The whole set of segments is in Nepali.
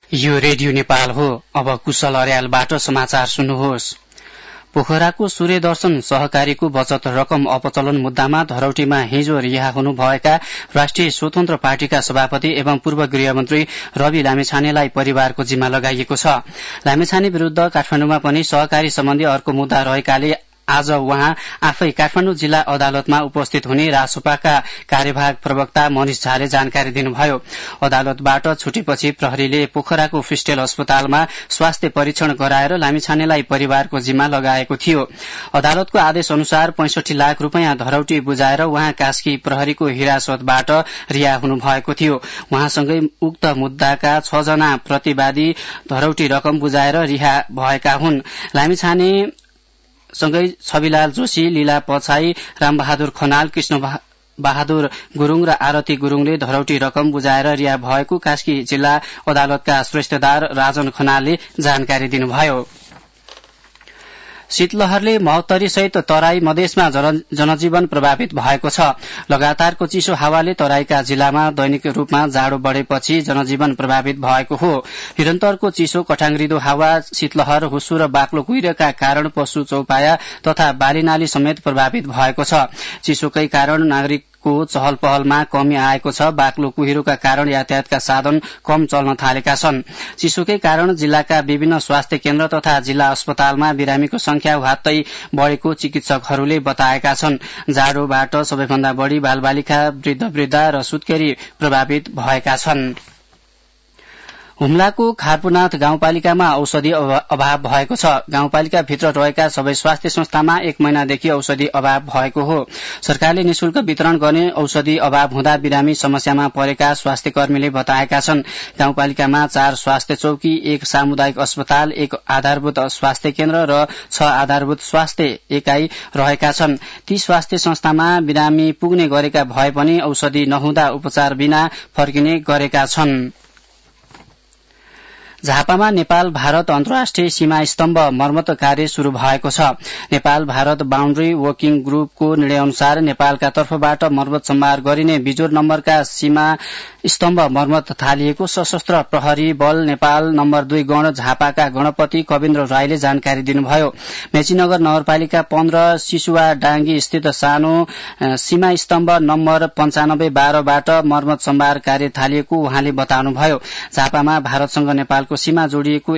यो रेडियो नेपाल हो। अब कुशल अर्यालबाट समाचार सुन्नुहोस्। पोखराको सूर्यदर्शन सहकारीको बचत रकम अपचलन मुद्दामा धरौटीमा हिजो रिहा हुनुभएका राष्ट्रिय स्वतन्त्र पार्टीका सभापति एवं पूर्व गृहमन्त्री रवि लामिछानेलाई परिवारको जिम्मा लगाइएको छ। लामिछाने विरूद्ध काठमाडौँमा पनि सहकारी सम्बन्धी अर्को मुद्दा रहेकाले आज उहाँ आफै काठमाडौँ जिल्ला अदालतमा उपस्थित हुने रासोपाका कार्यवाहक प्रवक्ता मनिष झाले जानकारी दिनुभयो। अदालतबाट छुटेपछि प्रहरीले पोखराको फिस्टेल अस्पतालमा स्वास्थ्य परीक्षण गराएर लामिछानेलाई परिवारको जिम्मा लगाएको थियो। अदालतको आदेश अनुसार 65 लाख रूपियाँ धरौटी बुझाएर उहाँ कास्की प्रहरीको हिरासतबाट रिहा हुनुभएको थियो। उहाँसँगै उक्त मुद्दाका 6 जना प्रतिवादी धरौटी रकम बुझाएर रिहा भएका हुन्। लामिछाने सँगै छविलाल जोशी, लीला पछाई, रामबहादुर खनाल, कृष्ण बहादुर गुरूङ र आरती गुरूङले धरौटी रकम बुझाएर रिहा भएको कास्की जिल्ला अदालतका श्रेष्ठदार राजन खनालले जानकारी दिनुभयो। शीतलहरले महोत्तरी सहित तराई मधेसमा जनजीवन प्रभावित भएको छ। लगातारको चिसो हावाले तराईका जिल्लामा दैनिक रूपमा जाडो बढ़ेपछि जनजीवन प्रभावित भएको हो। निरन्तरको चिसो, कठाङ्ग्रिदो हावा, शीतलहर, हुस्सु र बाक्लो कुहिरोका कारण पशु चौपाया तथा बालीनाली समेत प्रभावित भएको छ। चिसोकै कारण नागरिक को चहल पहलमा कमी आएको छ। बाक्लो कुहिरोका कारण यातायातका साधन कम चल्न थालेका छन्। चिसोकै कारण जिल्लाका विभिन्न स्वास्थ्य केन्द्र तथा जिल्ला अस्पतालमा बिरामीको संख्या ह्वात्तै बढ़ेको चिकित्सकहरूले बताएका छन्। जाडोबाट सबैभन्दा बढ़ी बालबालिका, वृद्ध र सुत्केरी प्रभावित भएका छन्। हुम्लाको खारपुनाथ गाउँपालिकामा औषधि अभाव भएको छ। गाउँपालिका भित्र रहेका सबै स्वास्थ्य संस्थामा 1 महिनादेखि औषधि अभाव भएको हो। सरकारले निशुल्क वितरण गर्ने औषधि अभाव हुँदा बिरामी समस्यामा परेका स्वास्थ्य कर्मीले बताएका छन्। गाउँपालिकामा 4 स्वास्थ्य चौकी, 1 सामुदायिक अस्पताल, 1 आधारभूत स्वास्थ्य केन्द्र र 6 आधारभूत स्वास्थ्य एकाई रहेका छन्। ती स्वास्थ्य संस्थामा बिरामी पुग्ने गरेका भए पनि औषधि नहुँदा उपचार बिना फर्किने गरेका छन्। झापामा नेपाल भारत अन्तर्राष्ट्रिय सीमा स्तम्भ मर्मत कार्य शुरू भएको छ। नेपाल भारत बाउण्ड्री वर्किङ ग्रुपको निर्णय अनुसार नेपालका तर्फबाट मर्मत सम्भार गरिने बिजोर नम्बरका सीमा स्तम्भ मर्मत थालिएको सशस्त्र प्रहरी बल नेपाल नम्बर 2 गण झापाका गणपति कविन्द्र राईले जानकारी दिनुभयो। मेचीनगर नगरपालिका 15 सिसुवा डाँगी स्थित सानो सीमा स्तम्भ नम्बर 9512 बाट मर्मत सम्भार कार्य थालिएको उहाँले बताउनुभयो। झापामा भारतसँग नेपालको सीमा जोडिएको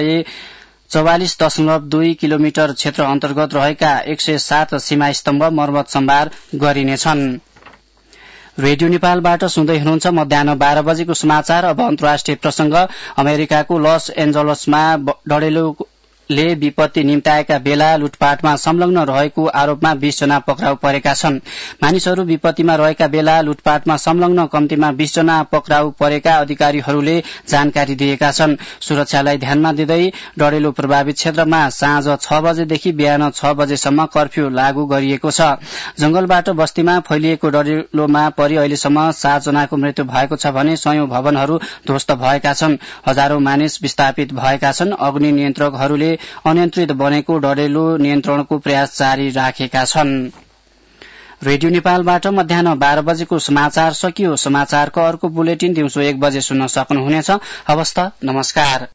144.2 किलोमिटर क्षेत्र अन्तर्गत रहेका 107 सीमा स्तम्भ मर्मत सम्भार गरिनेछन्। रेडियो नेपालबाट सुन्दै हुनुहुन्छ मध्याह्न 12 बजेको समाचार। अब अन्तर्राष्ट्रिय प्रसंग। अमेरिकाको लस एन्जलसमा डढेलोले विपत्ति निम्ताएका बेला लुटपाटमा संलग्न रहेको आरोपमा 20 जना पक्राउ परेका छन्। मानिसहरू विपत्तिमा रहेका बेला लुटपाटमा संलग्न कम्तीमा 20 जना पक्राउ परेका अधिकारीहरूले जानकारी दिएका छन्। सुरक्षालाई ध्यानमा दिँदै डढेलो प्रभावित क्षेत्रमा साँझ 6 बजेदेखि बिहान 6 बजेसम्म कर्फ्यू लागू गरिएको छ। जंगलबाट बस्तीमा फैलिएको डढेलोमा परि अहिलेसम्म 7 जनाको मृत्यु भएको छ भने 100 भवनहरू ध्वस्त भएका छन्। हजारौं मानिस विस्थापित भएका छन्। अग्नि नियन्त्रकहरूले अनियन्त्रित बनेको डढेलो नियन्त्रणको प्रयास जारी राखेका छन्। रेडियो नेपालबाट मध्याह्न 12 बजेको समाचार सकियो। समाचारको अर्को बुलेटिन दिउँसो 1 बजे सुन्न सक्नुहुनेछ। हवस् त, नमस्कार।